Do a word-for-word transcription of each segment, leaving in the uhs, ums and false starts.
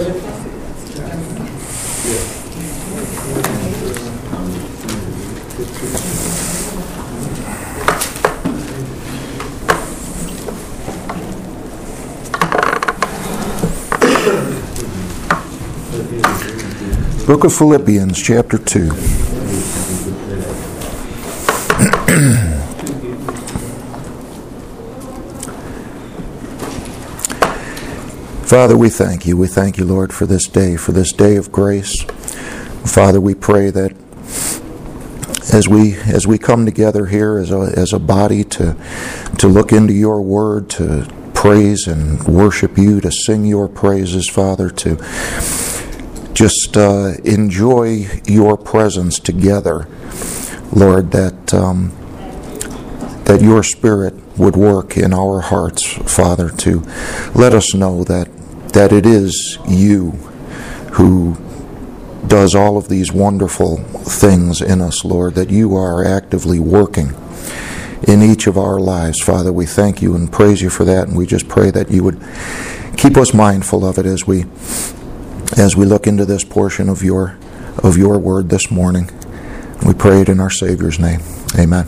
Book of Philippians, chapter two. Father, we thank you. We thank you, Lord, for this day, for this day of grace. Father, we pray that as we as we come together here as a as a body to to look into your word, to praise and worship you, to sing your praises, Father, to just uh, enjoy your presence together, Lord, that um, that your Spirit would work in our hearts, Father, to let us know that that it is you who does all of these wonderful things in us, Lord, that you are actively working in each of our lives. Father, we thank you and praise you for that, and we just pray that you would keep us mindful of it as we as we look into this portion of your of your word this morning. We pray it in our Savior's name. Amen.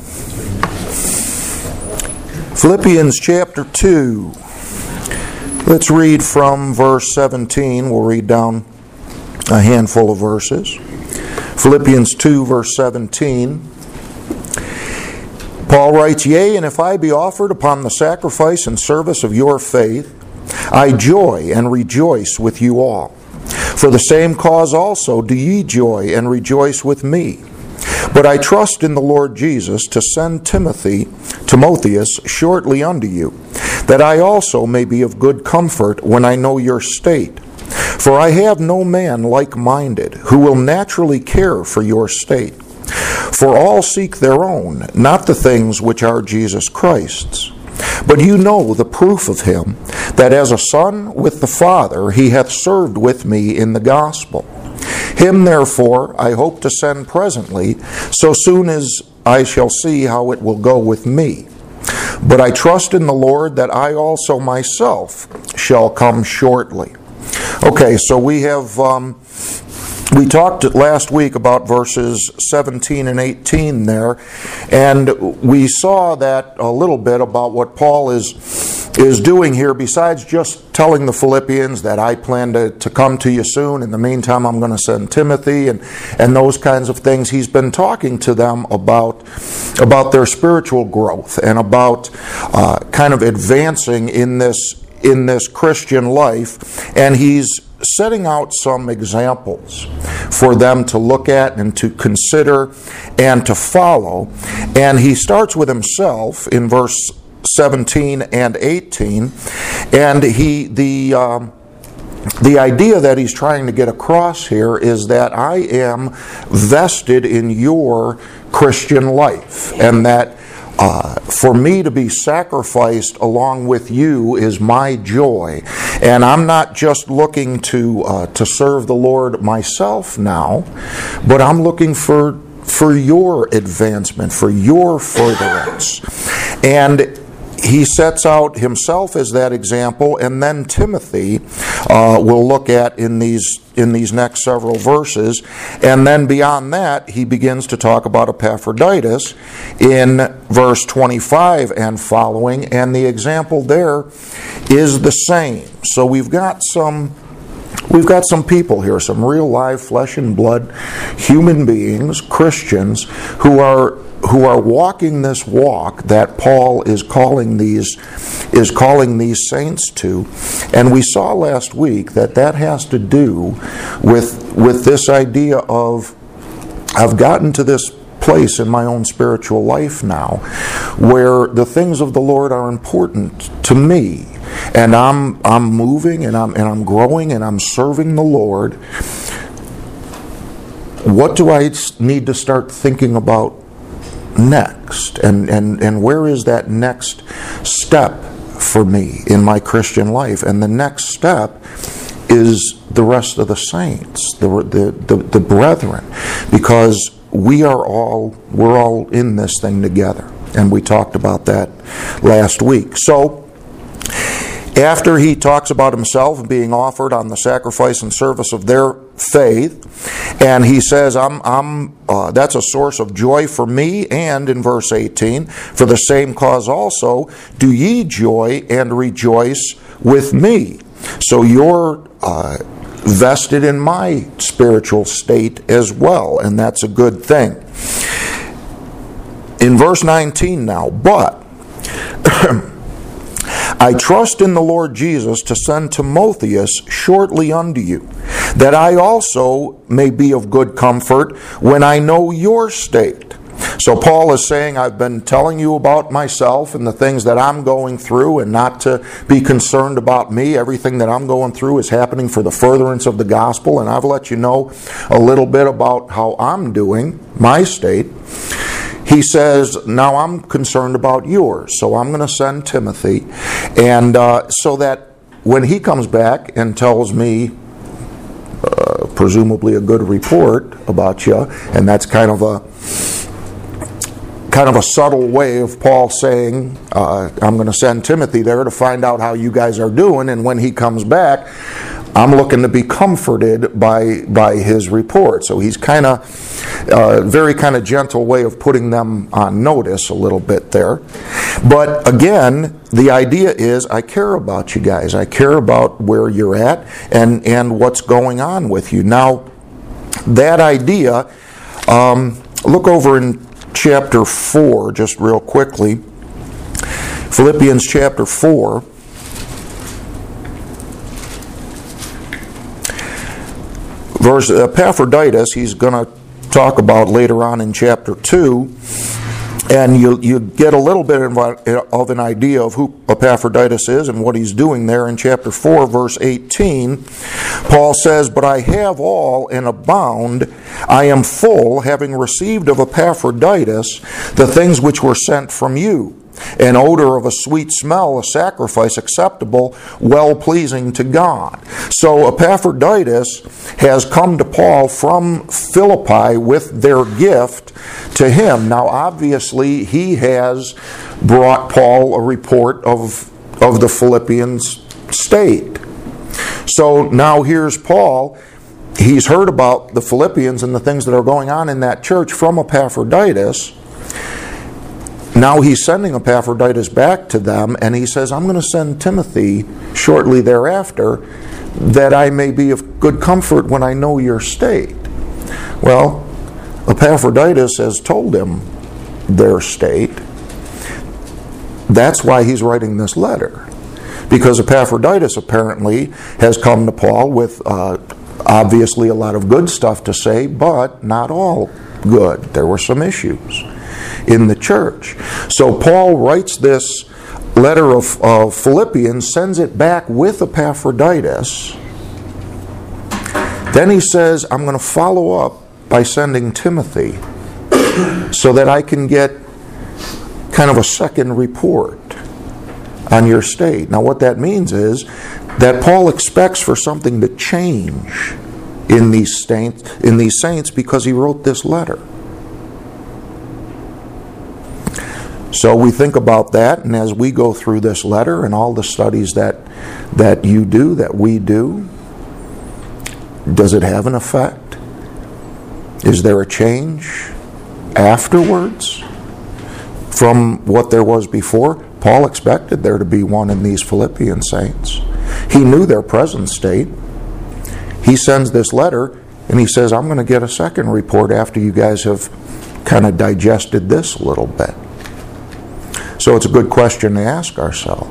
Philippians chapter two. Let's read from verse seventeen. We'll read down a handful of verses. Philippians two, verse seventeen. Paul writes, "Yea, and if I be offered upon the sacrifice and service of your faith, I joy and rejoice with you all. For the same cause also do ye joy and rejoice with me. But I trust in the Lord Jesus to send Timothy, Timotheus shortly unto you, that I also may be of good comfort when I know your state. For I have no man like-minded, who will naturally care for your state. For all seek their own, not the things which are Jesus Christ's. But you know the proof of him, that as a son with the Father he hath served with me in the gospel. Him therefore I hope to send presently, so soon as I shall see how it will go with me. But I trust in the Lord that I also myself shall come shortly." Okay, so we have um, we talked last week about verses seventeen and eighteen there, and we saw that a little bit about what Paul is is doing here. Besides just telling the Philippians that I plan to, to come to you soon, in the meantime I'm going to send Timothy and, and those kinds of things, he's been talking to them about, about their spiritual growth and about uh, kind of advancing in this in this Christian life, and he's setting out some examples for them to look at and to consider and to follow. And he starts with himself in verse seventeen and eighteen, and he the um, the idea that he's trying to get across here is that I am vested in your Christian life, and that Uh, for me to be sacrificed along with you is my joy. And I'm not just looking to uh, to serve the Lord myself now, but I'm looking for for your advancement, for your furtherance. And he sets out himself as that example, and then Timothy uh, we'll look at in these in these next several verses. And then beyond that, he begins to talk about Epaphroditus in verse twenty-five and following, and the example there is the same. So we've got some we've got some people here, some real live flesh and blood human beings, Christians, who are who are walking this walk that Paul is calling these is calling these saints to. And we saw last week that that has to do with with this idea of I've gotten to this place in my own spiritual life now where the things of the Lord are important to me, and I'm I'm moving and I'm and I'm growing and I'm serving the Lord. What do I need to start thinking about next, and, and, and where is that next step for me in my Christian life? And the next step is the rest of the saints, the, the, the, the brethren, because we are all, we're all in this thing together. And we talked about that last week. So after he talks about himself being offered on the sacrifice and service of their faith, and he says, I'm, I'm, uh, that's a source of joy for me, and in verse eighteen, for the same cause also do ye joy and rejoice with me. So you're uh, vested in my spiritual state as well, and that's a good thing. In verse nineteen now, but I trust in the Lord Jesus to send Timotheus shortly unto you, that I also may be of good comfort when I know your state. So Paul is saying, I've been telling you about myself and the things that I'm going through, and not to be concerned about me. Everything that I'm going through is happening for the furtherance of the gospel, and I've let you know a little bit about how I'm doing, my state. He says, now I'm concerned about yours, so I'm going to send Timothy, and uh, so that when he comes back and tells me, uh, presumably a good report about you, and that's kind of a kind of a subtle way of Paul saying, uh, I'm going to send Timothy there to find out how you guys are doing, and when he comes back, I'm looking to be comforted by by his report. So he's kind of, uh, very kind of gentle way of putting them on notice a little bit there. But again, the idea is, I care about you guys. I care about where you're at and, and what's going on with you. Now, that idea, um, look over in chapter four, just real quickly. Philippians chapter four. Verse Epaphroditus, he's going to talk about later on in chapter two, and you you get a little bit of an idea of who Epaphroditus is and what he's doing there. In chapter four, verse eighteen, Paul says, but I have all and abound, I am full, having received of Epaphroditus the things which were sent from you, an odor of a sweet smell, a sacrifice acceptable, well-pleasing to God. So Epaphroditus has come to Paul from Philippi with their gift to him. Now, obviously, he has brought Paul a report of, of the Philippians' state. So now here's Paul. He's heard about the Philippians and the things that are going on in that church from Epaphroditus. Now he's sending Epaphroditus back to them, and he says, I'm going to send Timothy shortly thereafter, that I may be of good comfort when I know your state. Well, Epaphroditus has told him their state. That's why he's writing this letter. Because Epaphroditus apparently has come to Paul with uh, obviously a lot of good stuff to say, but not all good. There were some issues in the church. So Paul writes this letter of, of Philippians, sends it back with Epaphroditus. Then he says, I'm going to follow up by sending Timothy so that I can get kind of a second report on your state. Now what that means is that Paul expects for something to change in these saints, in these saints because he wrote this letter. So we think about that, and as we go through this letter and all the studies that that you do, that we do, does it have an effect? Is there a change afterwards from what there was before? Paul expected there to be one in these Philippian saints. He knew their present state. He sends this letter, and he says, I'm going to get a second report after you guys have kind of digested this a little bit. So it's a good question to ask ourselves.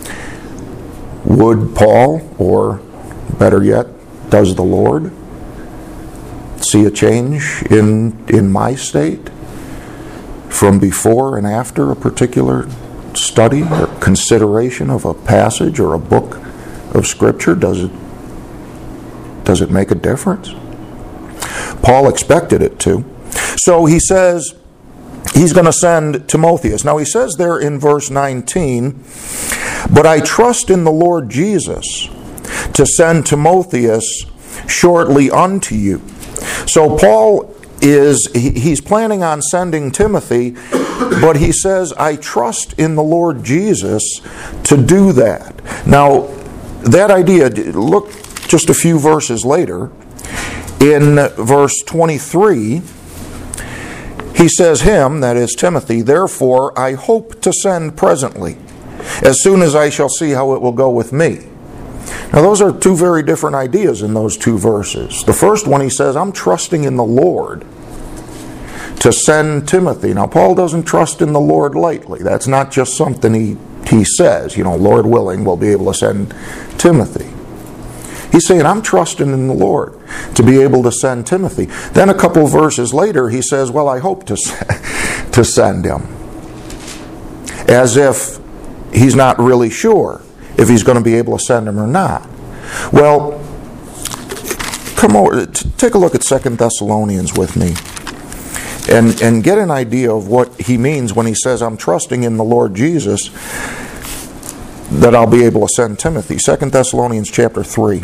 Would Paul, or better yet, does the Lord see a change in in my state from before and after a particular study or consideration of a passage or a book of Scripture? Does it does it make a difference? Paul expected it to. So he says he's going to send Timotheus. Now he says there in verse nineteen, but I trust in the Lord Jesus to send Timotheus shortly unto you. So Paul is he, he's planning on sending Timothy, but he says, I trust in the Lord Jesus to do that. Now, that idea, look just a few verses later, in verse twenty-three, he says, him, that is Timothy, therefore I hope to send presently, as soon as I shall see how it will go with me. Now those are two very different ideas in those two verses. The first one, he says, I'm trusting in the Lord to send Timothy. Now Paul doesn't trust in the Lord lightly. That's not just something he, he says, you know, Lord willing, we'll be able to send Timothy. He's saying, I'm trusting in the Lord to be able to send Timothy. Then a couple of verses later, he says, well, I hope to, to send him. As if he's not really sure if he's going to be able to send him or not. Well, come over, take a look at Second Thessalonians with me. And, and get an idea of what he means when he says, I'm trusting in the Lord Jesus that I'll be able to send Timothy. Second Thessalonians chapter three.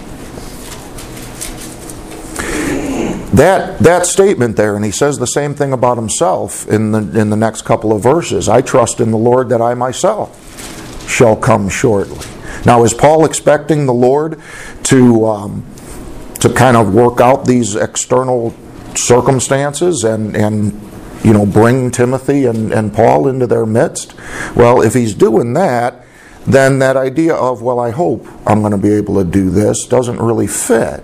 That that statement there, and he says the same thing about himself in the in the next couple of verses. I trust in the Lord that I myself shall come shortly. Now, is Paul expecting the Lord to um, to kind of work out these external circumstances and and you know bring Timothy and, and Paul into their midst? Well, if he's doing that, then that idea of, well, I hope I'm going to be able to do this doesn't really fit.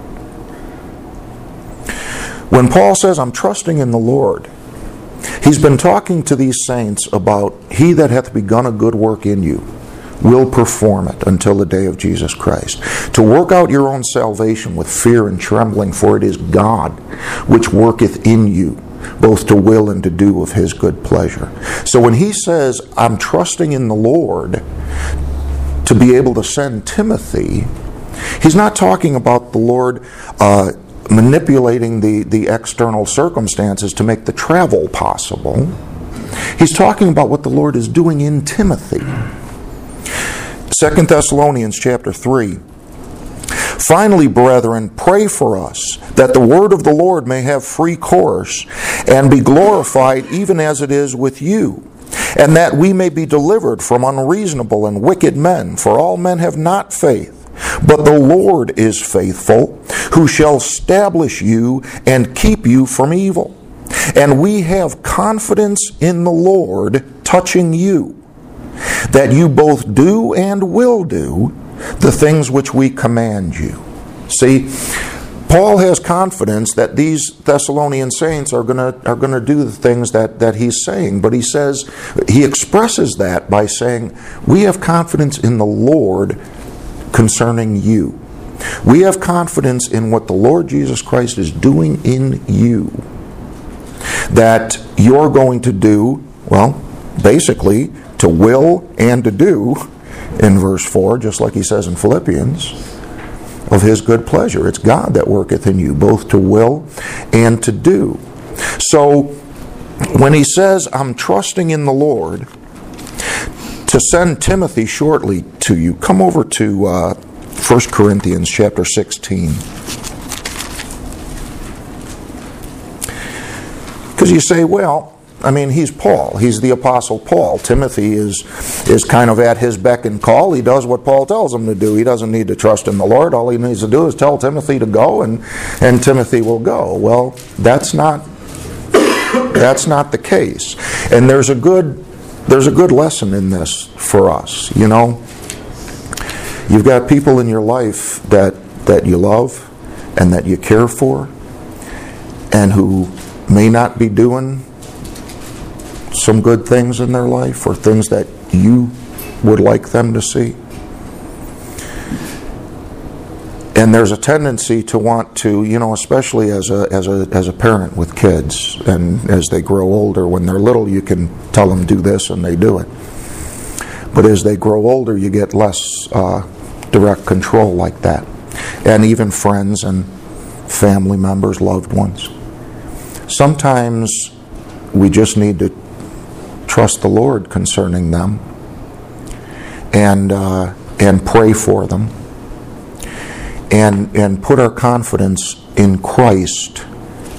When Paul says, I'm trusting in the Lord, he's been talking to these saints about, he that hath begun a good work in you will perform it until the day of Jesus Christ. To work out your own salvation with fear and trembling, for it is God which worketh in you, both to will and to do of his good pleasure. So when he says, I'm trusting in the Lord to be able to send Timothy, he's not talking about the Lord uh, manipulating the, the external circumstances to make the travel possible. He's talking about what the Lord is doing in Timothy. Second Thessalonians chapter three. Finally, brethren, pray for us, that the word of the Lord may have free course, and be glorified even as it is with you, and that we may be delivered from unreasonable and wicked men, for all men have not faith. But the Lord is faithful, who shall establish you and keep you from evil. And we have confidence in the Lord touching you, that you both do and will do the things which we command you. See, Paul has confidence that these Thessalonian saints are going to are going to do the things that, that he's saying. But he says, he expresses that by saying, we have confidence in the Lord concerning you. We have confidence in what the Lord Jesus Christ is doing in you, that you're going to do, well, basically, to will and to do, in verse four, just like he says in Philippians, of his good pleasure. It's God that worketh in you, both to will and to do. So, when he says, I'm trusting in the Lord to send Timothy shortly to you, come over to uh, First Corinthians chapter sixteen. Because you say, well, I mean, he's Paul. He's the Apostle Paul. Timothy is is kind of at his beck and call. He does what Paul tells him to do. He doesn't need to trust in the Lord. All he needs to do is tell Timothy to go, and, and Timothy will go. Well, that's not that's not the case. And there's a good there's a good lesson in this for us. You know, you've got people in your life that that you love and that you care for, and who may not be doing some good things in their life, or things that you would like them to see. And there's a tendency to want to, you know, especially as a as a as a parent with kids, and as they grow older, when they're little, you can tell them do this and they do it. But as they grow older, you get less uh, direct control like that. And even friends and family members, loved ones. Sometimes we just need to trust the Lord concerning them, and uh, and pray for them, and and put our confidence in Christ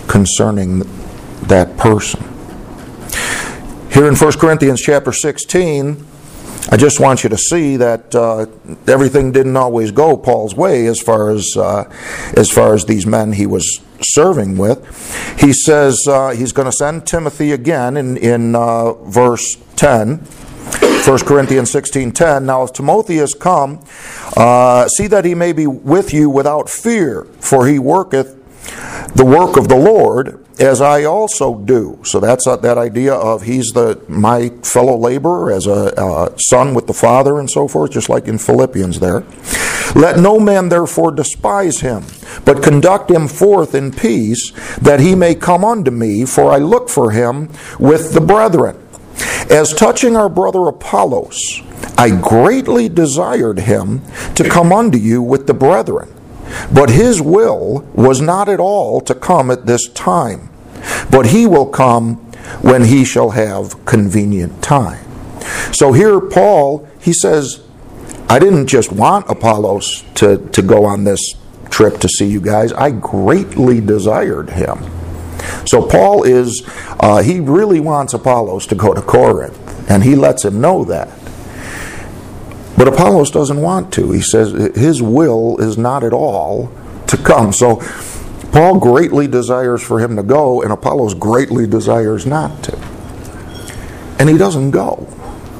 concerning that person. Here in First Corinthians chapter sixteen, I just want you to see that uh, everything didn't always go Paul's way as far as uh, as far as these men he was serving with. He says uh, he's going to send Timothy again in in uh, verse ten. First Corinthians sixteen ten. Now if Timothy is come, uh, see that he may be with you without fear, for he worketh the work of the Lord, as I also do. So that's uh, that idea of he's the my fellow laborer as a uh, son with the Father and so forth, just like in Philippians there. Let no man therefore despise him, but conduct him forth in peace, that he may come unto me, for I look for him with the brethren. As touching our brother Apollos, I greatly desired him to come unto you with the brethren, but his will was not at all to come at this time, but he will come when he shall have convenient time. So here Paul, he says, I didn't just want Apollos to, to go on this trip to see you guys. I greatly desired him. So Paul is, uh, he really wants Apollos to go to Corinth, and he lets him know that. But Apollos doesn't want to. He says his will is not at all to come. So Paul greatly desires for him to go, and Apollos greatly desires not to. And he doesn't go.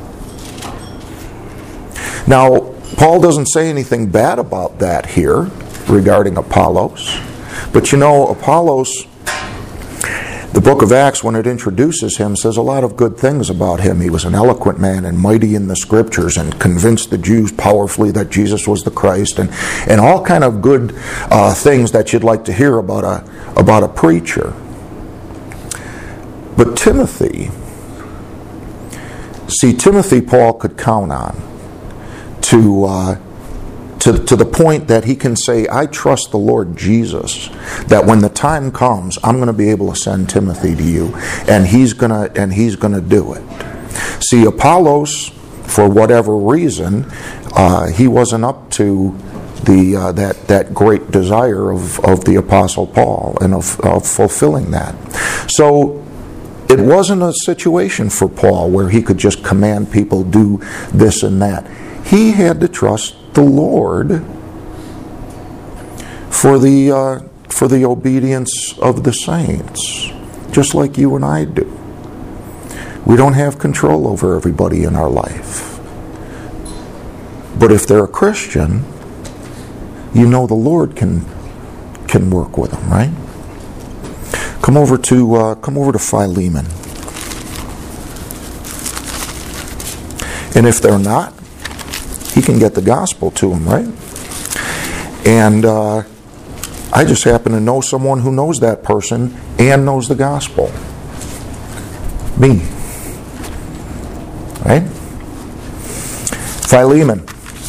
Now, Paul doesn't say anything bad about that here regarding Apollos. But you know, Apollos, the book of Acts, when it introduces him, says a lot of good things about him. He was an eloquent man and mighty in the Scriptures and convinced the Jews powerfully that Jesus was the Christ, and, and all kind of good uh, things that you'd like to hear about a, about a preacher. But Timothy, see, Timothy Paul could count on to... Uh, To, to the point that he can say, I trust the Lord Jesus, that when the time comes, I'm going to be able to send Timothy to you, and he's going to and he's going to do it. See, Apollos, for whatever reason, uh, he wasn't up to the uh, that that great desire of, of the Apostle Paul and of, of fulfilling that. So it wasn't a situation for Paul where he could just command people do this and that. He had to trust the Lord for the uh, for the obedience of the saints, just like you and I do. We don't have control over everybody in our life, but if they're a Christian, you know the Lord can can work with them, right? Come over to uh, come over to Philemon, and if they're not, he can get the gospel to him, right? And uh, I just happen to know someone who knows that person and knows the gospel. Me. Right? Philemon.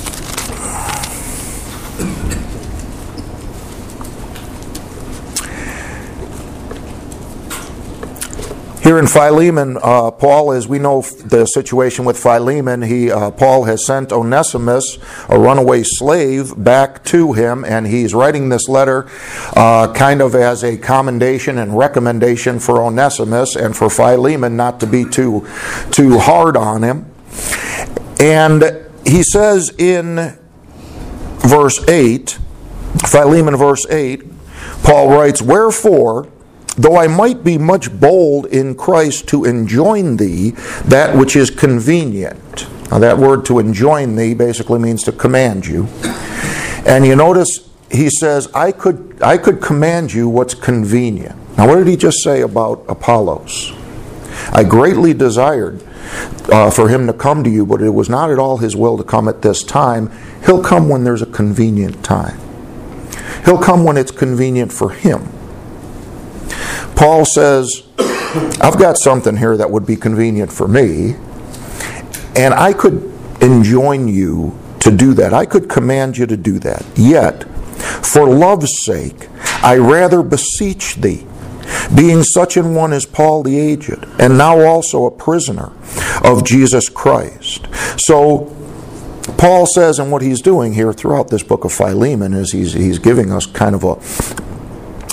Here in Philemon, uh, Paul, as we know the situation with Philemon, he uh, Paul has sent Onesimus, a runaway slave, back to him, and he's writing this letter uh, kind of as a commendation and recommendation for Onesimus and for Philemon not to be too, too hard on him. And he says in verse eight, Philemon verse eight, Paul writes, Wherefore, though I might be much bold in Christ to enjoin thee that which is convenient. Now that word to enjoin thee basically means to command you. And you notice he says, I could I could command you what's convenient. Now what did he just say about Apollos? I greatly desired uh, for him to come to you, but it was not at all his will to come at this time. He'll come when there's a convenient time. He'll come when it's convenient for him. Paul says, I've got something here that would be convenient for me, and I could enjoin you to do that. I could command you to do that. Yet, for love's sake, I rather beseech thee, being such an one as Paul the aged, and now also a prisoner of Jesus Christ. So, Paul says, and what he's doing here throughout this book of Philemon is he's, he's giving us kind of a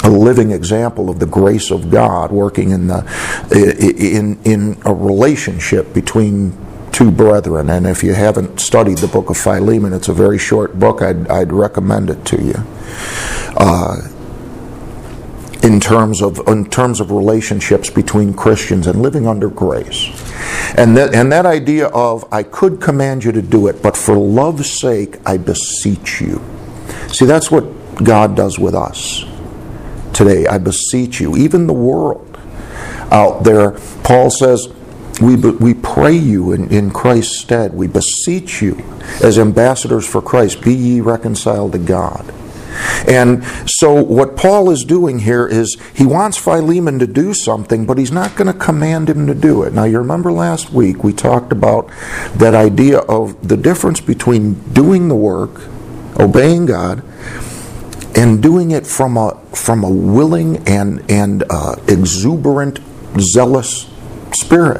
a living example of the grace of God working in the in in a relationship between two brethren. And if you haven't studied the book of Philemon, it's a very short book. I'd, I'd recommend it to you. Uh, in terms of in terms of relationships between Christians and living under grace, and that and that idea of I could command you to do it, but for love's sake I beseech you. See, that's what God does with us today. I beseech you. Even the world out there, Paul says, we we pray you in, in Christ's stead. We beseech you as ambassadors for Christ, be ye reconciled to God. And so what Paul is doing here is he wants Philemon to do something, but he's not going to command him to do it. Now, you remember last week we talked about that idea of the difference between doing the work, obeying God, and doing it from a from a willing and and uh, exuberant, zealous spirit.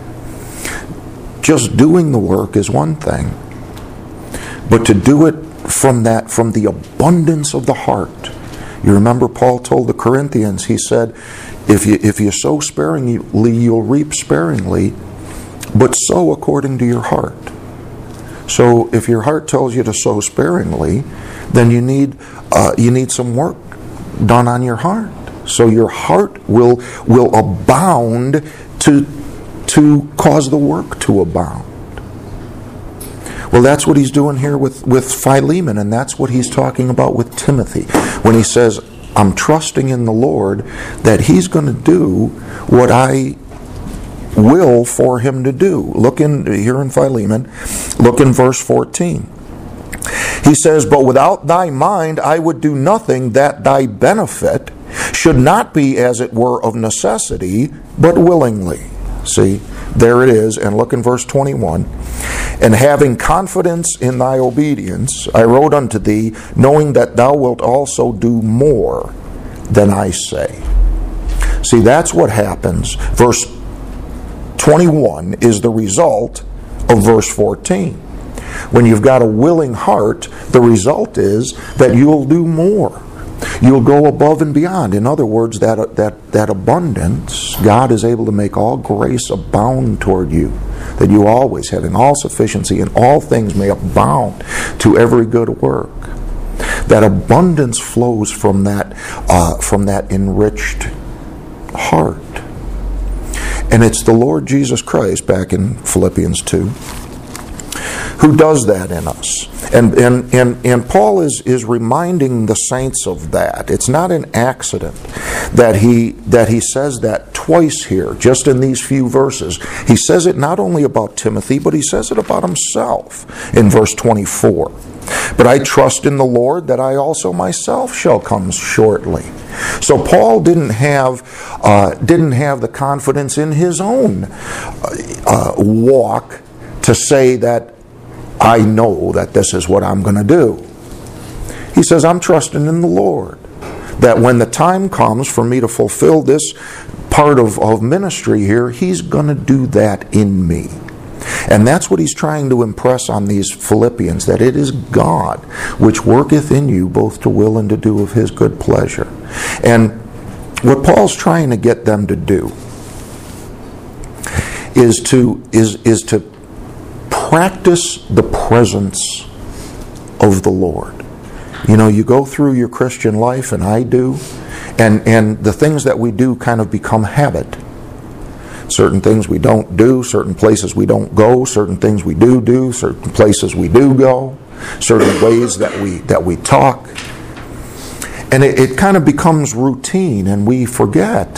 Just doing the work is one thing, but to do it from that, from the abundance of the heart. You remember Paul told the Corinthians, he said, if you if you sow sparingly, you'll reap sparingly, but sow according to your heart. So if your heart tells you to sow sparingly, then you need uh, you need some work done on your heart. So your heart will will abound to to cause the work to abound. Well, that's what he's doing here with, with Philemon, and that's what he's talking about with Timothy. When he says, I'm trusting in the Lord that he's going to do what I will for him to do. Look in here in Philemon, look in verse fourteen. He says, but without thy mind I would do nothing, that thy benefit should not be as it were of necessity, but willingly. See, there it is. And look in verse twenty-one. And having confidence in thy obedience, I wrote unto thee, knowing that thou wilt also do more than I say. See, that's what happens. Verse twenty-one is the result of verse fourteen. When you've got a willing heart, the result is that you'll do more. You'll go above and beyond. In other words, that that that abundance, God is able to make all grace abound toward you, that you always, having all sufficiency in all things, may abound to every good work. That abundance flows from that uh, from that enriched heart, and it's the Lord Jesus Christ, back in Philippians two, who does that in us. And and and, and Paul is, is reminding the saints of that. It's not an accident that he that he says that twice here, just in these few verses. He says it not only about Timothy, but he says it about himself in verse twenty-four. But I trust in the Lord that I also myself shall come shortly. So Paul didn't have uh, didn't have the confidence in his own uh, walk to say that I know that this is what I'm going to do. He says, I'm trusting in the Lord that when the time comes for me to fulfill this part of, of ministry here, he's going to do that in me. And that's what he's trying to impress on these Philippians, that it is God which worketh in you both to will and to do of his good pleasure. And what Paul's trying to get them to do is to is is to practice the presence of the Lord. You know, you go through your Christian life, and I do, and, and the things that we do kind of become habit. Certain things we don't do, certain places we don't go, certain things we do do, certain places we do go, certain ways that we that we talk. And it, it kind of becomes routine, and we forget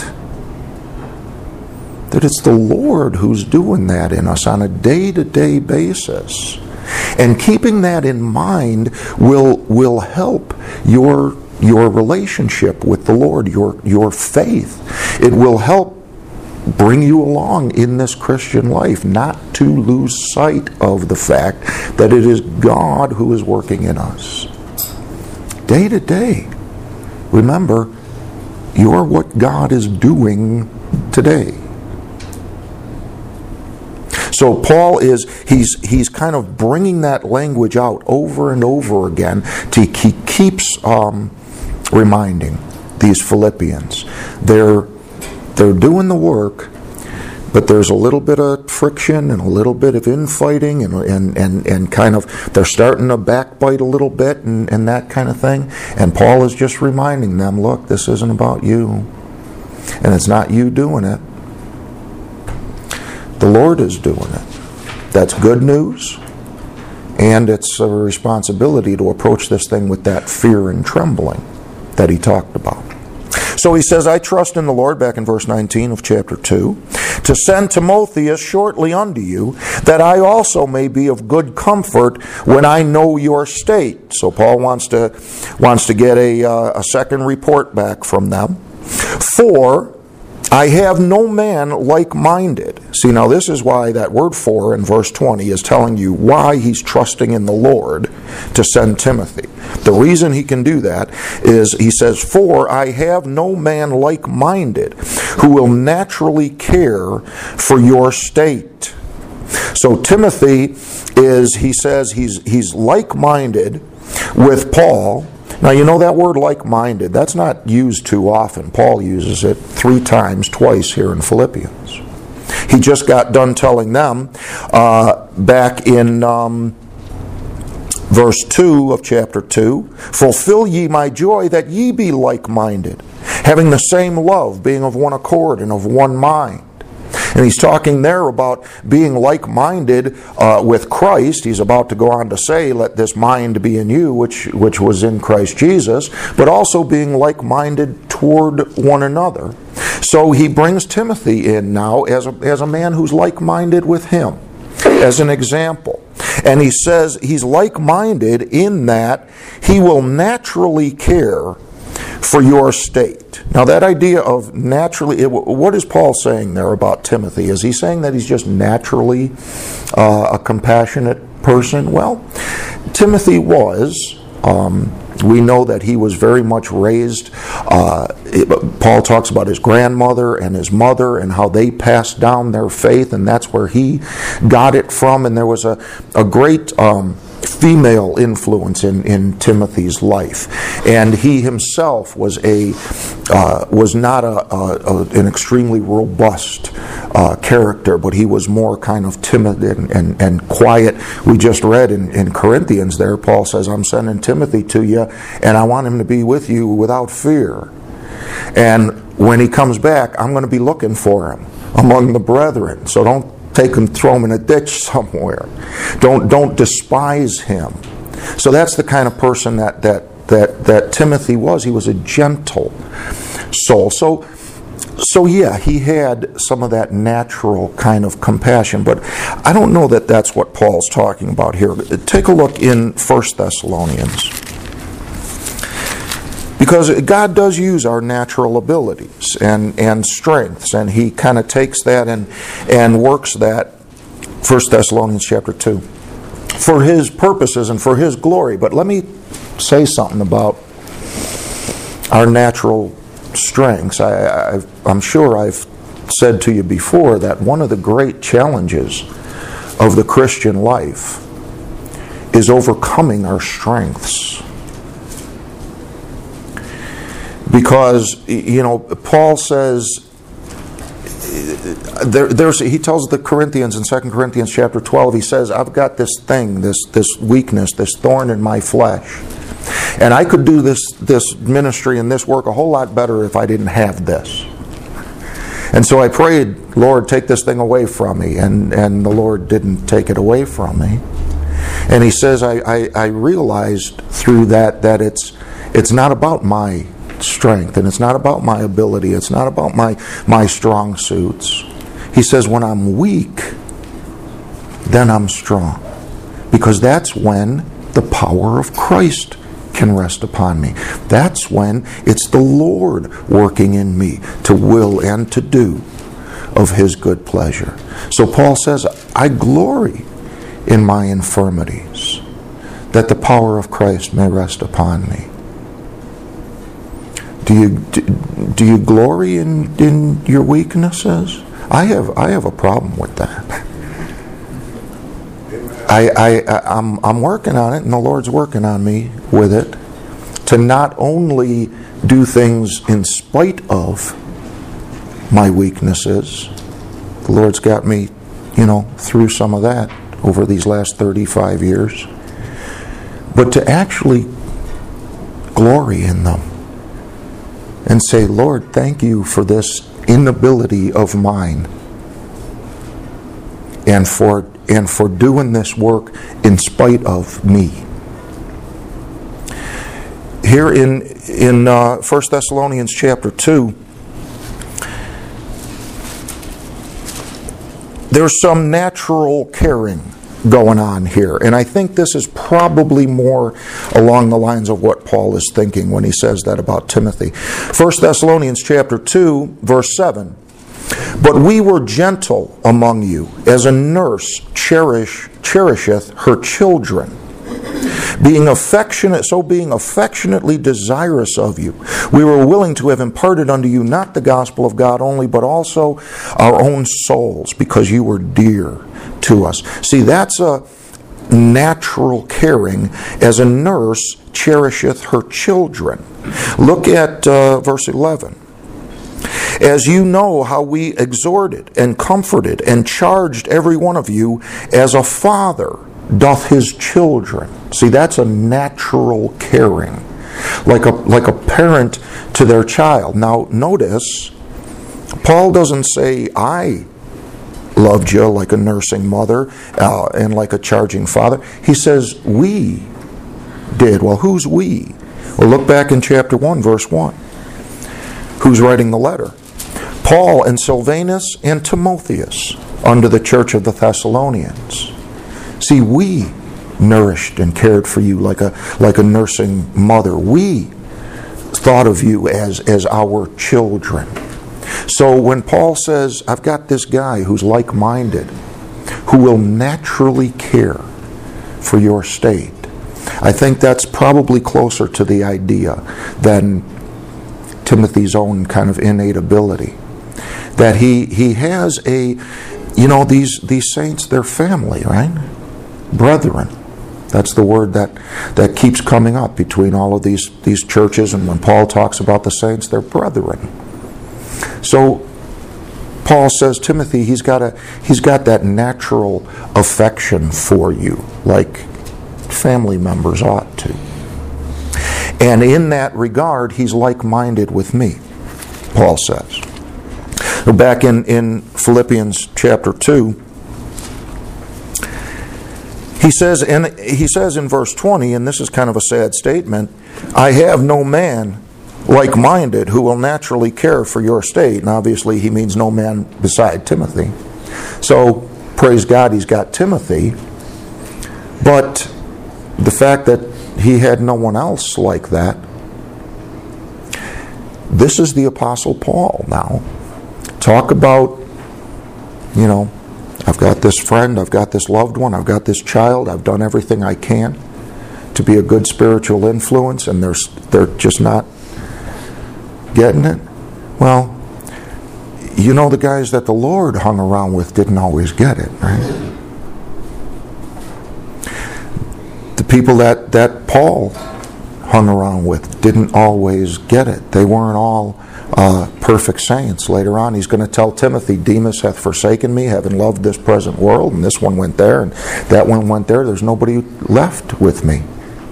that it's the Lord who's doing that in us on a day-to-day basis. And keeping that in mind will will help your your relationship with the Lord, your your faith. It will help bring you along in this Christian life, not to lose sight of the fact that it is God who is working in us. Day to day. Remember, you're what God is doing today. So Paul is, he's he's kind of bringing that language out over and over again. To, he keeps um, reminding these Philippians. They're, they're doing the work, but there's a little bit of friction and a little bit of infighting and and, and, and kind of, they're starting to backbite a little bit and, and that kind of thing. And Paul is just reminding them, look, this isn't about you. And it's not you doing it. The Lord is doing it. That's good news. And it's a responsibility to approach this thing with that fear and trembling that he talked about. So he says, I trust in the Lord, back in verse nineteen of chapter two, to send Timotheus shortly unto you, that I also may be of good comfort when I know your state. So Paul wants to wants to get a, uh, a second report back from them. For I have no man like-minded. See, now this is why that word for in verse twenty is telling you why he's trusting in the Lord to send Timothy. The reason he can do that is, he says, for I have no man like-minded who will naturally care for your state. So Timothy is, he says, he's, he's like-minded with Paul. Now, you know that word like-minded, that's not used too often. Paul uses it three times, twice here in Philippians. He just got done telling them uh, back in um, verse two of chapter two, fulfill ye my joy that ye be like-minded, having the same love, being of one accord and of one mind. And he's talking there about being like-minded uh, with Christ. He's about to go on to say, let this mind be in you, which, which was in Christ Jesus, but also being like-minded toward one another. So he brings Timothy in now as a, as a man who's like-minded with him, as an example. And he says he's like-minded in that he will naturally care for your state. Now that idea of naturally, what is Paul saying there about Timothy? Is he saying that he's just naturally uh, a compassionate person? Well, Timothy was. Um, we know that he was very much raised. Uh, it, Paul talks about his grandmother and his mother and how they passed down their faith, and that's where he got it from. And there was a, a great Um, female influence in, in Timothy's life, and he himself was a uh, was not a, a, a an extremely robust uh, character, but he was more kind of timid and, and, and quiet. We just read in, in Corinthians there, Paul says, I'm sending Timothy to you, and I want him to be with you without fear. And when he comes back, I'm going to be looking for him among the brethren. So don't take him, throw him in a ditch somewhere. Don't don't despise him. So that's the kind of person that that that that Timothy was. He was a gentle soul. So so yeah, he had some of that natural kind of compassion. But I don't know that that's what Paul's talking about here. Take a look in First Thessalonians. Because God does use our natural abilities and, and strengths, and he kind of takes that and, and works that, First Thessalonians chapter two, for his purposes and for his glory. But let me say something about our natural strengths. I, I've, I'm sure I've said to you before that one of the great challenges of the Christian life is overcoming our strengths. Because, you know, Paul says, there, there's, he tells the Corinthians in Second Corinthians chapter twelve, he says, I've got this thing, this this weakness, this thorn in my flesh. And I could do this, this ministry and this work a whole lot better if I didn't have this. And so I prayed, Lord, take this thing away from me. And, and the Lord didn't take it away from me. And he says, I, I, I realized through that that it's it's not about my strength, and it's not about my ability, it's not about my my strong suits. He says, when I'm weak, then I'm strong, because that's when the power of Christ can rest upon me. That's when it's the Lord working in me to will and to do of his good pleasure. So Paul says, I glory in my infirmities, that the power of Christ may rest upon me. Do you do, do you glory in, in your weaknesses? I have I have a problem with that. I I I'm I'm working on it, and the Lord's working on me with it to not only do things in spite of my weaknesses. The Lord's got me, you know, through some of that over these last thirty-five years. But to actually glory in them and say, Lord, thank you for this inability of mine, and for and for doing this work in spite of me. Here in in uh, First Thessalonians chapter two, there's some natural caring going on here. And I think this is probably more along the lines of what Paul is thinking when he says that about Timothy. First Thessalonians chapter two, verse seven. But we were gentle among you, as a nurse cherish, cherisheth her children, being affectionate, so being affectionately desirous of you. We were willing to have imparted unto you not the gospel of God only, but also our own souls, because you were dear to us. See, that's a natural caring, as a nurse cherisheth her children. Look at uh, verse eleven. As you know how we exhorted and comforted and charged every one of you as a father doth his children. See, that's a natural caring, like a like a parent to their child. Now, notice, Paul doesn't say, I loved you like a nursing mother uh, and like a charging father. He says, we did. Well, who's we? Well, look back in chapter one, verse one. Who's writing the letter? Paul and Silvanus and Timotheus unto the church of the Thessalonians. See, we nourished and cared for you like a like a nursing mother. We thought of you as, as our children. So when Paul says, I've got this guy who's like-minded, who will naturally care for your state, I think that's probably closer to the idea than Timothy's own kind of innate ability. That he he has a, you know, these these saints, they're family, right? Brethren. That's the word that, that keeps coming up between all of these, these churches, and when Paul talks about the saints, they're brethren. So Paul says, Timothy, he's got a he's got that natural affection for you, like family members ought to. And in that regard, he's like-minded with me, Paul says. Back in, in Philippians chapter two, he says, and he says in verse twenty, and this is kind of a sad statement, I have no man like-minded who will naturally care for your state. And obviously he means no man beside Timothy. So, praise God, he's got Timothy. But the fact that he had no one else like that, this is the Apostle Paul now. Talk about, you know, I've got this friend, I've got this loved one, I've got this child, I've done everything I can to be a good spiritual influence, and they're, they're just not getting it. Well, you know, the guys that the Lord hung around with didn't always get it, right? The people that, that Paul hung around with didn't always get it. They weren't all uh, perfect saints. Later on, he's going to tell Timothy, Demas hath forsaken me, having loved this present world, and this one went there, and that one went there. There's nobody left with me.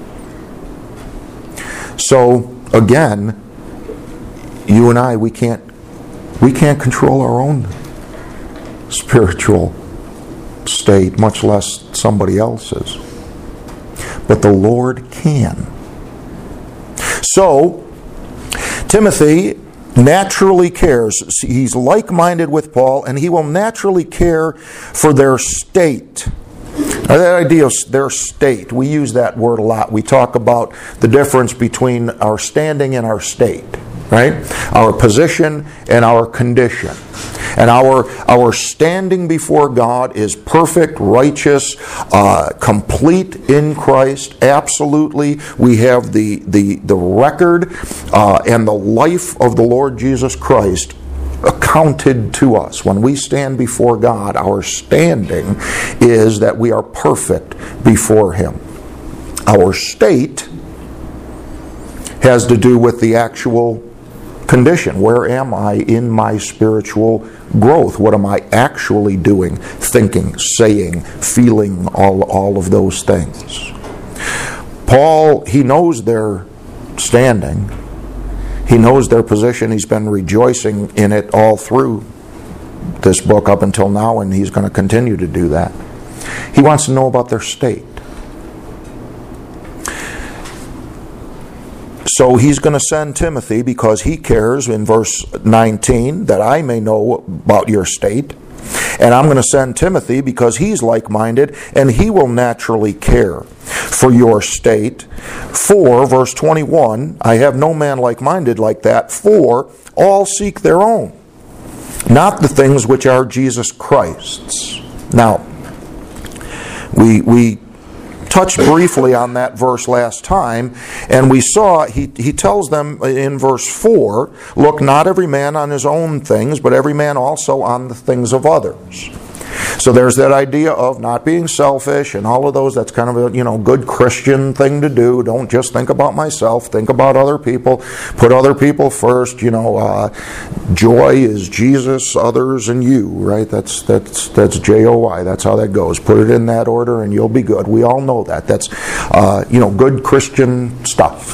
So, again, you and I, we can't we can't control our own spiritual state, much less somebody else's. But the Lord can. So, Timothy naturally cares. He's like-minded with Paul, and he will naturally care for their state. Now, that idea of their state, we use that word a lot. We talk about the difference between our standing and our state, right? Our position and our condition. And our our standing before God is perfect, righteous, uh, complete in Christ. Absolutely, we have the the the record uh, and the life of the Lord Jesus Christ accounted to us. When we stand before God, our standing is that we are perfect before Him. Our state has to do with the actual condition. Where am I in my spiritual growth? What am I actually doing, thinking, saying, feeling, all, all of those things? Paul, he knows their standing. He knows their position. He's been rejoicing in it all through this book up until now, and he's going to continue to do that. He wants to know about their state. So he's going to send Timothy because he cares, in verse nineteen, that I may know about your state. And I'm going to send Timothy because he's like-minded and he will naturally care for your state. For, verse twenty-one, I have no man like-minded like that, for all seek their own, not the things which are Jesus Christ's. Now, we we touched briefly on that verse last time, and we saw he, he tells them in verse four, look not every man on his own things, but every man also on the things of others. So there's that idea of not being selfish and all of those. That's kind of a, you know, good Christian thing to do. Don't just think about myself. Think about other people. Put other people first. You know, uh, joy is Jesus, others, and you. Right? That's that's that's J O Y. That's how that goes. Put it in that order, and you'll be good. We all know that. That's uh, you know, good Christian stuff.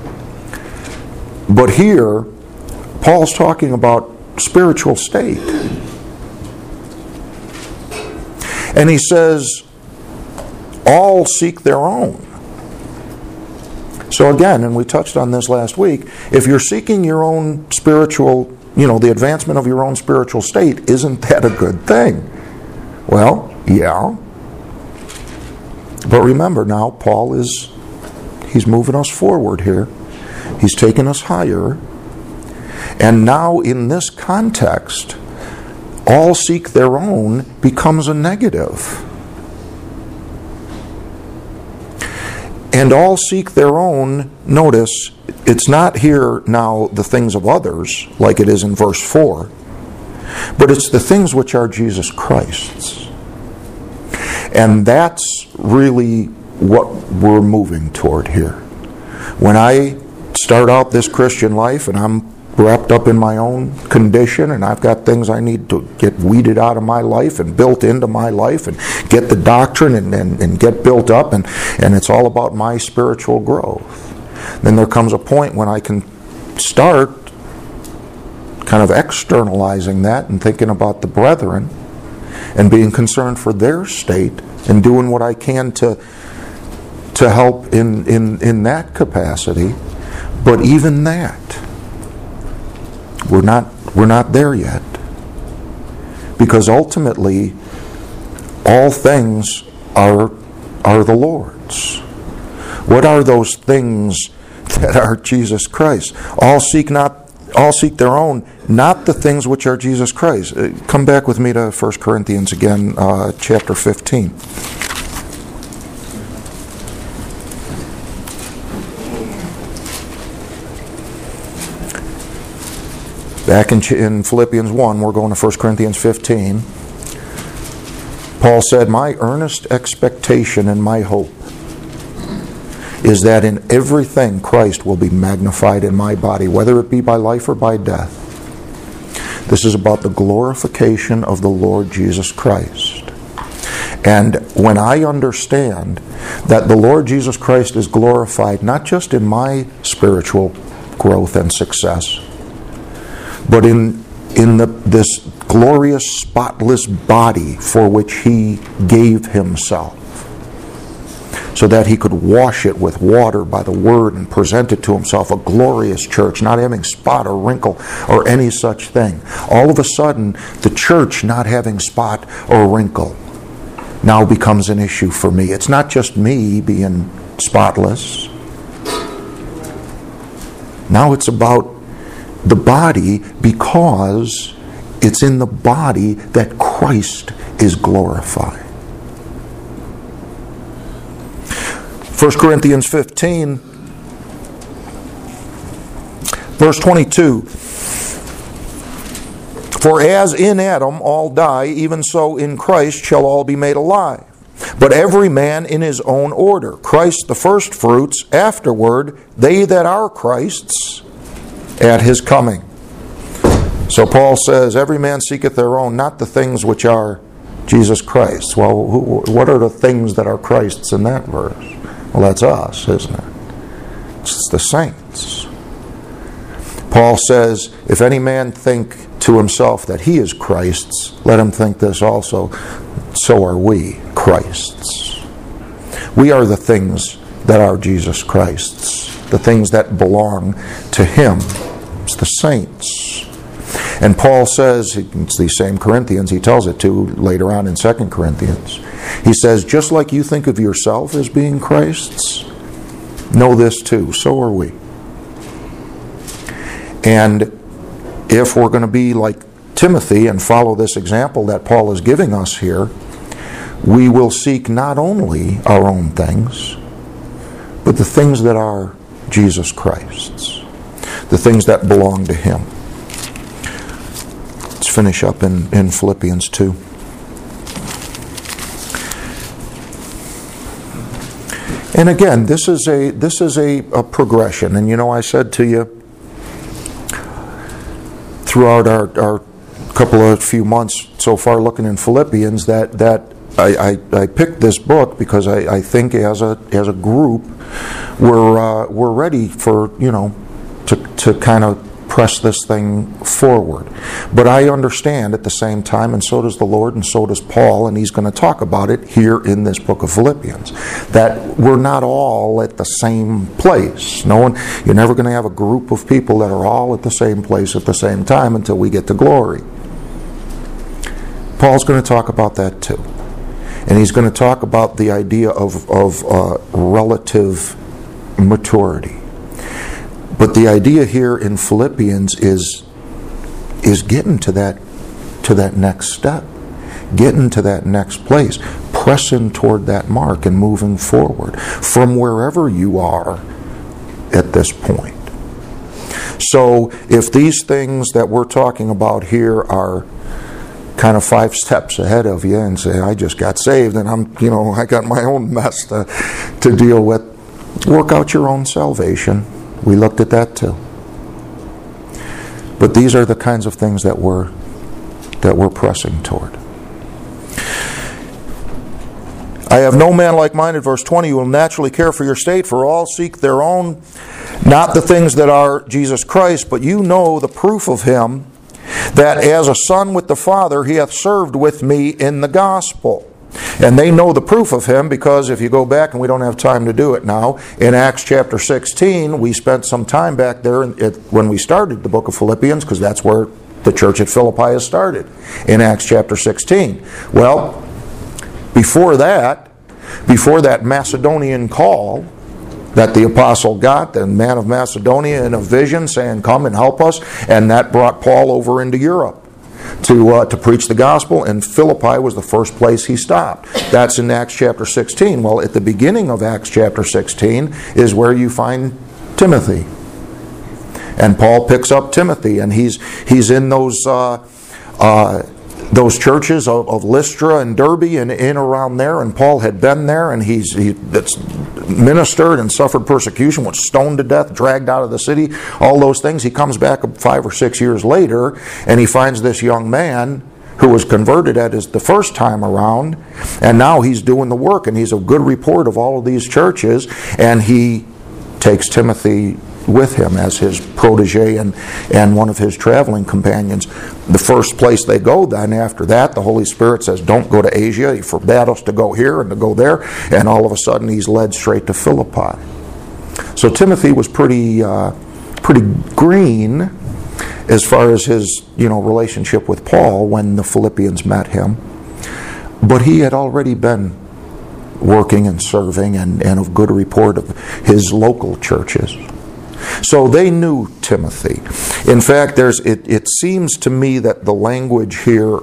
But here, Paul's talking about spiritual state. And he says, all seek their own. So again, and we touched on this last week, if you're seeking your own spiritual, you know, the advancement of your own spiritual state, isn't that a good thing? Well, yeah. But remember now, Paul is, he's moving us forward here. He's taking us higher. And now in this context, all seek their own becomes a negative. And all seek their own, notice, it's not here now the things of others, like it is in verse four, but it's the things which are Jesus Christ's. And that's really what we're moving toward here. When I start out this Christian life and I'm wrapped up in my own condition, and I've got things I need to get weeded out of my life and built into my life and get the doctrine and, and, and get built up, and, and it's all about my spiritual growth. Then there comes a point when I can start kind of externalizing that and thinking about the brethren and being concerned for their state and doing what I can to to help in, in, in that capacity. But even that, We're not we're not there yet. Because ultimately all things are are the Lord's. What are those things that are Jesus Christ? All seek not all seek their own, not the things which are Jesus Christ. Come back with me to First Corinthians again, uh, chapter fifteen. Back in, in Philippians one, we're going to First Corinthians fifteen. Paul said, my earnest expectation and my hope is that in everything Christ will be magnified in my body, whether it be by life or by death. This is about the glorification of the Lord Jesus Christ. And when I understand that the Lord Jesus Christ is glorified not just in my spiritual growth and success, but in in the this glorious, spotless body for which He gave Himself, so that He could wash it with water by the Word and present it to Himself, a glorious church, not having spot or wrinkle or any such thing. All of a sudden, the church not having spot or wrinkle now becomes an issue for me. It's not just me being spotless. Now it's about the body, because it's in the body that Christ is glorified. First Corinthians fifteen, verse twenty-two. For as in Adam all die, even so in Christ shall all be made alive. But every man in his own order. Christ the first fruits, afterward they that are Christ's at his coming. So Paul says, every man seeketh their own, not the things which are Jesus Christ. Well, who, what are the things that are Christ's in that verse? Well, that's us, isn't it? It's the saints. Paul says, if any man think to himself that he is Christ's, let him think this also, so are we Christ's. We are the things that are Jesus Christ's, the things that belong to him. It's the saints. And Paul says, it's the same Corinthians, he tells it to later on in Second Corinthians. He says, just like you think of yourself as being Christ's, know this too, so are we. And if we're going to be like Timothy and follow this example that Paul is giving us here, we will seek not only our own things, but the things that are Jesus Christ's, the things that belong to him. Let's finish up in, in Philippians two. And again, this is a this is a, a progression. And you know, I said to you throughout our, our couple of few months so far looking in Philippians that that I, I, I picked this book because I, I think as a as a group we're uh, we're ready for, you know, to to kind of press this thing forward. But I understand at the same time, and so does the Lord, and so does Paul, and he's going to talk about it here in this book of Philippians, that we're not all at the same place. No one, you're never going to have a group of people that are all at the same place at the same time until we get to glory. Paul's going to talk about that too. And he's going to talk about the idea of, of uh, relative maturity. But the idea here in Philippians is is getting to that to that next step, getting to that next place, pressing toward that mark and moving forward from wherever you are at this point. So if these things that we're talking about here are kind of five steps ahead of you and say, I just got saved and I'm, you know, I got my own mess to, to deal with, work out your own salvation. We looked at that too. But these are the kinds of things that we're that we're pressing toward. I have no man like-minded, verse twenty, who will naturally care for your state, for all seek their own, not the things that are Jesus Christ, but you know the proof of him, that as a son with the Father he hath served with me in the gospel. And they know the proof of him because if you go back, and we don't have time to do it now, in Acts chapter sixteen, we spent some time back there when we started the book of Philippians, because that's where the church at Philippi has started, in Acts chapter sixteen. Well, before that, before that Macedonian call that the apostle got, the man of Macedonia in a vision saying, come and help us, and that brought Paul over into Europe to uh, to preach the gospel, and Philippi was the first place he stopped. That's in Acts chapter sixteen. Well, at the beginning of Acts chapter sixteen is where you find Timothy. And Paul picks up Timothy, and he's he's in those uh, uh, those churches of, of Lystra and Derbe and in around there, and Paul had been there, and he's he that's ministered and suffered persecution, was stoned to death, dragged out of the city, all those things. He comes back five or six years later, and he finds this young man who was converted at his the first time around, and now he's doing the work, and he's a good report of all of these churches, and he takes Timothy with him as his protege and, and one of his traveling companions. The first place they go then after that, the Holy Spirit says, don't go to Asia. He forbade us to go here and to go there. And all of a sudden he's led straight to Philippi. So Timothy was pretty uh, pretty green as far as his you know relationship with Paul when the Philippians met him. But he had already been working and serving and, and of good report of his local churches. So they knew Timothy. In fact, there's it, it seems to me that the language here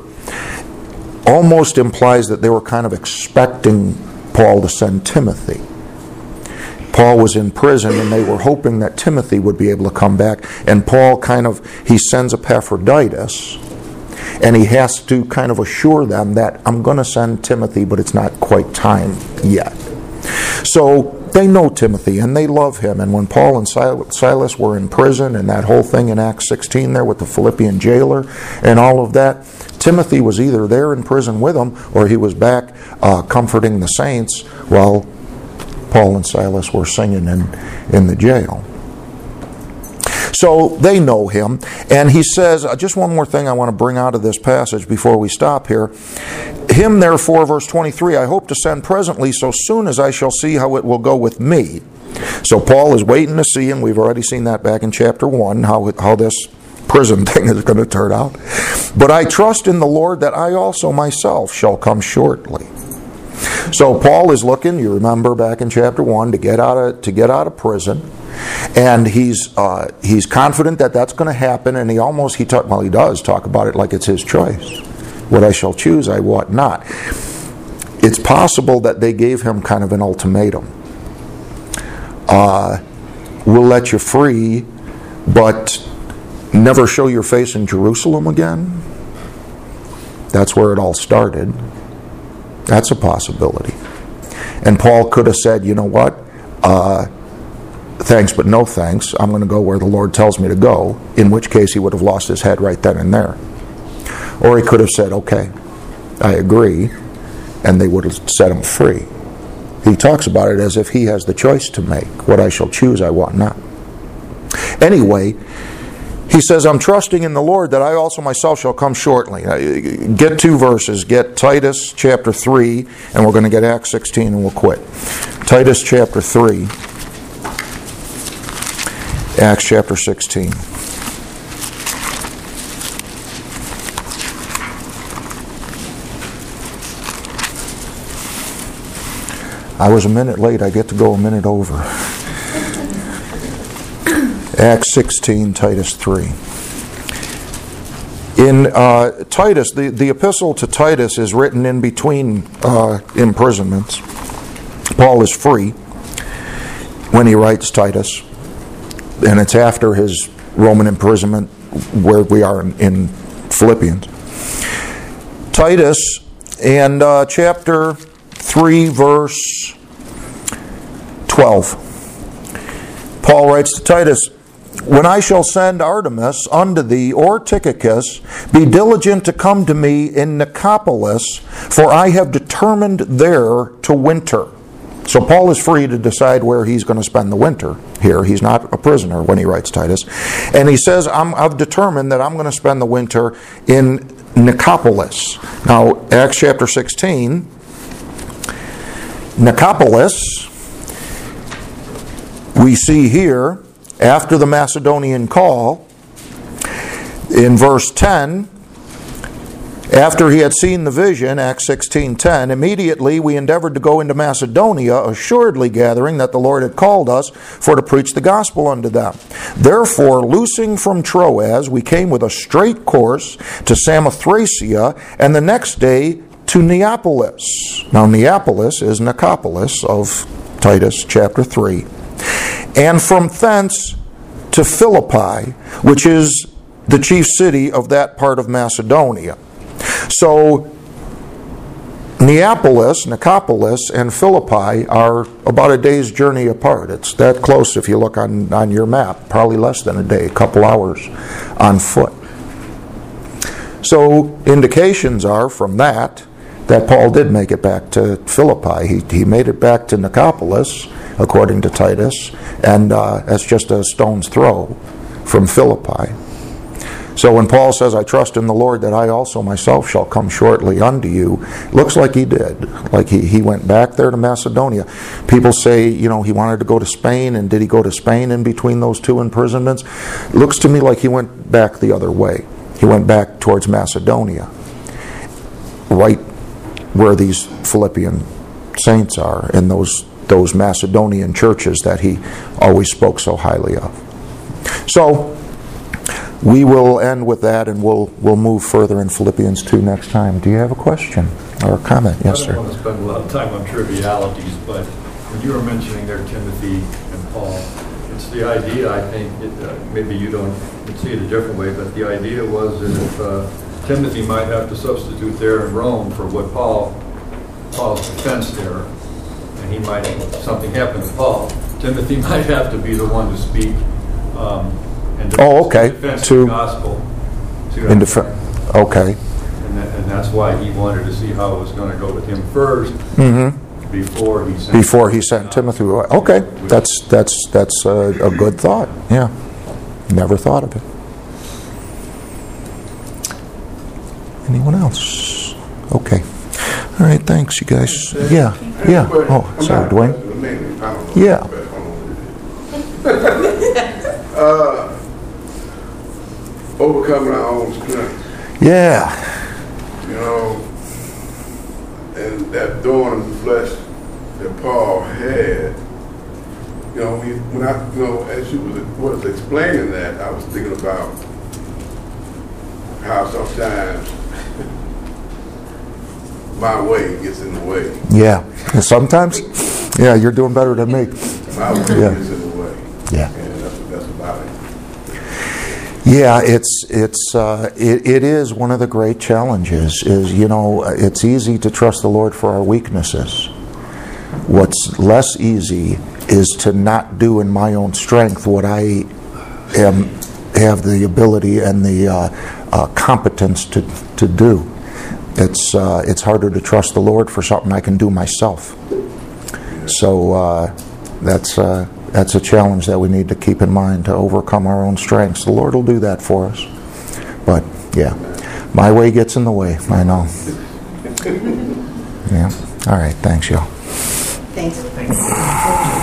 almost implies that they were kind of expecting Paul to send Timothy. Paul was in prison and they were hoping that Timothy would be able to come back. And Paul kind of, he sends Epaphroditus. And he has to kind of assure them that I'm going to send Timothy, but it's not quite time yet. So they know Timothy and they love him. And when Paul and Silas were in prison and that whole thing in Acts sixteen there with the Philippian jailer and all of that, Timothy was either there in prison with them or he was back uh, comforting the saints while Paul and Silas were singing in, in the jail. So they know him. And he says, uh, just one more thing I want to bring out of this passage before we stop here. Him, therefore, verse twenty-three, I hope to send presently so soon as I shall see how it will go with me. So Paul is waiting to see him. We've already seen that back in chapter one, how, how this prison thing is going to turn out. But I trust in the Lord that I also myself shall come shortly. So Paul is looking, you remember back in chapter one, to get out of to get out of prison, and he's uh, he's confident that that's going to happen. And he almost he talk well he does talk about it like it's his choice. What I shall choose, I what not. It's possible that they gave him kind of an ultimatum. Uh, we'll let you free, but never show your face in Jerusalem again. That's where it all started. That's a possibility. And Paul could have said, you know what, uh, thanks but no thanks, I'm going to go where the Lord tells me to go, in which case he would have lost his head right then and there. Or he could have said, okay, I agree, and they would have set him free. He talks about it as if he has the choice to make. What I shall choose, I want not. Anyway, he says, I'm trusting in the Lord that I also myself shall come shortly. Get two verses. Get Titus chapter three, and we're going to get Acts sixteen and we'll quit. Titus chapter three, Acts chapter sixteen. I was a minute late. I get to go a minute over. Acts sixteen, Titus three. In uh, Titus, the, the epistle to Titus is written in between uh, imprisonments. Paul is free when he writes Titus, and it's after his Roman imprisonment where we are in, in Philippians. Titus and uh, chapter three, verse twelve. Paul writes to Titus, when I shall send Artemas unto thee, or Tychicus, be diligent to come to me in Nicopolis, for I have determined there to winter. So Paul is free to decide where he's going to spend the winter here. He's not a prisoner when he writes Titus. And he says, I'm, I've determined that I'm going to spend the winter in Nicopolis. Now, Acts chapter sixteen, Nicopolis, we see here, after the Macedonian call, in verse ten, after he had seen the vision, Acts sixteen ten, immediately we endeavored to go into Macedonia, assuredly gathering that the Lord had called us for to preach the gospel unto them. Therefore, loosing from Troas, we came with a straight course to Samothracia, and the next day to Neapolis. Now, Neapolis is Nicopolis of Titus chapter three. And from thence to Philippi, which is the chief city of that part of Macedonia. So, Neapolis, Nicopolis, and Philippi are about a day's journey apart. It's that close if you look on, on your map. Probably less than a day, a couple hours on foot. So, indications are from that that Paul did make it back to Philippi. He, he made it back to Nicopolis, according to Titus, and uh, that's just a stone's throw from Philippi. So when Paul says, I trust in the Lord that I also myself shall come shortly unto you, looks like he did. Like he, he went back there to Macedonia. People say, you know, he wanted to go to Spain, and did he go to Spain in between those two imprisonments? Looks to me like he went back the other way. He went back towards Macedonia, right where these Philippian saints are, and those those Macedonian churches that he always spoke so highly of. So we will end with that, and we'll we'll move further in Philippians two next time. Do you have a question or a comment? Yes, sir. I don't want to spend a lot of time on trivialities, but when you were mentioning there Timothy and Paul, it's the idea, I think, it, uh, maybe you don't see it a different way, but the idea was that if uh, Timothy might have to substitute there in Rome for what Paul, Paul's defense there, and he might, something happen to Paul, Timothy might have to be the one to speak um, and defense, oh, okay. defense to, of the gospel. To in def- okay. And, that, and that's why he wanted to see how it was going to go with him first. Mm-hmm. Before he sent before he sent Timothy away. Okay, that's that's that's a, a good thought. Yeah, never thought of it. Anyone else? Okay. All right. Thanks, you guys. Yeah. Yeah. Oh, sorry, Dwayne. Yeah. uh, overcoming our own strength. Yeah. You know. And that thorn in the flesh that Paul had, you know, when, when I, you know, as you was, was explaining that, I was thinking about how sometimes my way gets in the way. Yeah. And sometimes, yeah, you're doing better than me. My way yeah. gets in the way. Yeah. And that's what that's about it. Yeah, it's it's uh, it, it is one of the great challenges. Is you know it's easy to trust the Lord for our weaknesses. What's less easy is to not do in my own strength what I am have the ability and the uh, uh, competence to to do. It's uh, it's harder to trust the Lord for something I can do myself. So uh, that's. Uh, That's a challenge that we need to keep in mind to overcome our own strengths. The Lord will do that for us. But, yeah, my way gets in the way, I know. Yeah. All right, thanks, y'all. Thanks. Thanks.